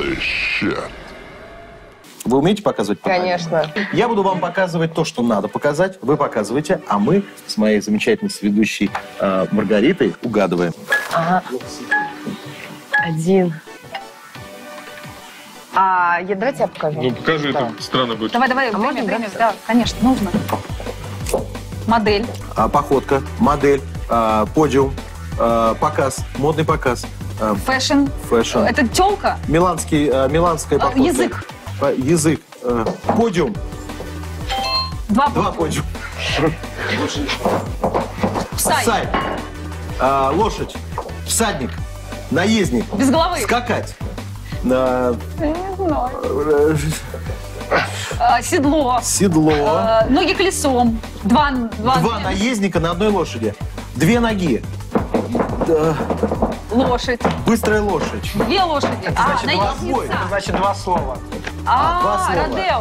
Вы умеете показывать? Конечно. Я буду вам показывать то, что надо показать. Вы показываете, а мы с моей замечательной ведущей Маргаритой угадываем. Ага. 1. Давайте я покажу. Ну, покажи, это странно будет. Давай, можно, время. Да, конечно, нужно. Модель. Походка, модель, подиум, показ, модный показ. Фэшн. Фэшн. Это тёлка. Миланская походка. Язык. Язык. Подиум. Два подиум. Псай. Лошадь. Всадник. Наездник. Без головы. Скакать. Седло. Седло. Ноги колесом. Два наездника на одной лошади. 2 ноги. Лошадь. Быстрая лошадь. 2 лошади. наездница. Значит, 2 слова. 2 слова. Родео.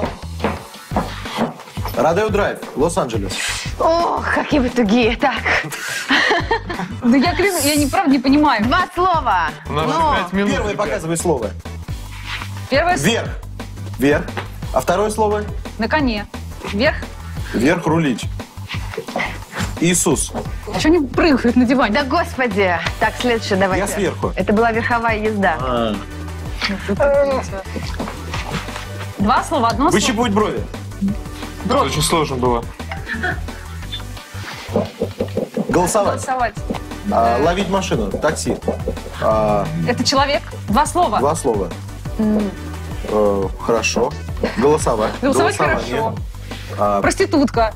Родео Драйв, Лос-Анджелес. Ох, какие вы тугие. Так. Да я клянусь, я неправда не понимаю. 2 слова. У нас же 5 минут. Первое показывай слово. Первое Вверх. Вверх. А второе слово? на коне. Вверх. Вверх рулить. Иисус. Что они прыгают на диване? Да господи. Так, следующее давайте. Я сверху. Это была верховая езда. 2 слова, 1 слово. Выщипывать брови. Это очень сложно было. Голосовать. Голосовать. Ловить машину. Такси. Это человек. 2 слова. 2 слова. Хорошо. Голосовать. Голосовать Голосование. хорошо. Проститутка.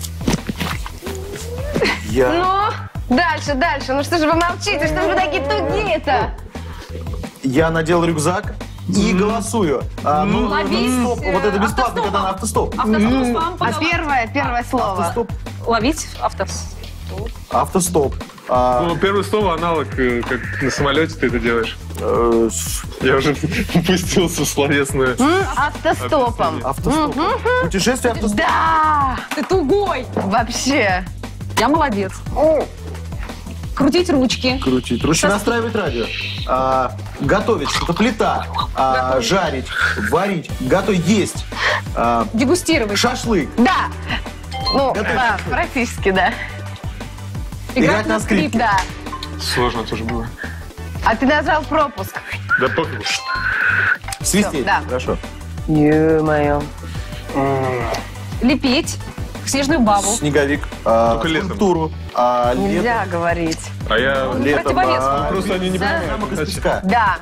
Я Дальше. Ну что же вы молчите? Что же вы такие тугие-то? надел рюкзак и голосую. Ловить. Стоп. Вот это бесплатно, когда на автостоп. Первое слово. Автостоп. Ловить Автостоп. Ну, первое слово аналог, как на самолете ты это делаешь. Я уже пустился в словесную. Автостопом. Автостоп. Путешествие автостоп. Да! Ты тугой. Вообще. Я молодец. Крутить ручки. Крутить. Ручки. Настраивать радио. Готовить. Что-то плита. Жарить. Варить. Готовить. Есть. Дегустировать. Шашлык. Да. Ну, Готовить. практически, да. Играть на скрипке. Да. Сложно тоже было. А ты назвал пропуск. Да пофиг. Свистеть. Да. Хорошо. Ё-моё. Лепить. Снежную бабу. Снеговик. летом. Скульптуру. Нельзя говорить. А я... Летом. Противовес. Просто они не понимают. Замок из песка. Да.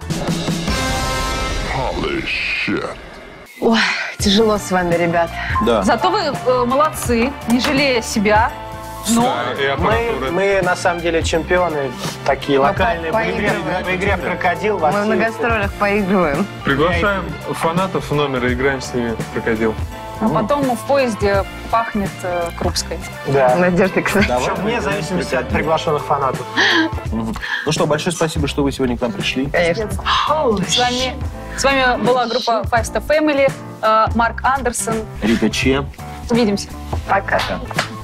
Ой, тяжело с вами, ребят. Да. Зато вы молодцы, не жалея себя. Но Да, и аппаратура. Мы на самом деле чемпионы такие локальные. поигрываем. В игре в крокодил. во Мы всей- на гастролях поигрываем. Приглашаем фанатов в номер и играем с ними в крокодил. а потом в поезде пахнет Крупской. Да. Надежда, кстати. Причем вне зависимости от приглашенных фанатов. Ну что, большое спасибо, что вы сегодня к нам пришли. Конечно. С вами была группа Five Star Family, Марк Андерсон. Рита Че. Увидимся. Пока. Пока.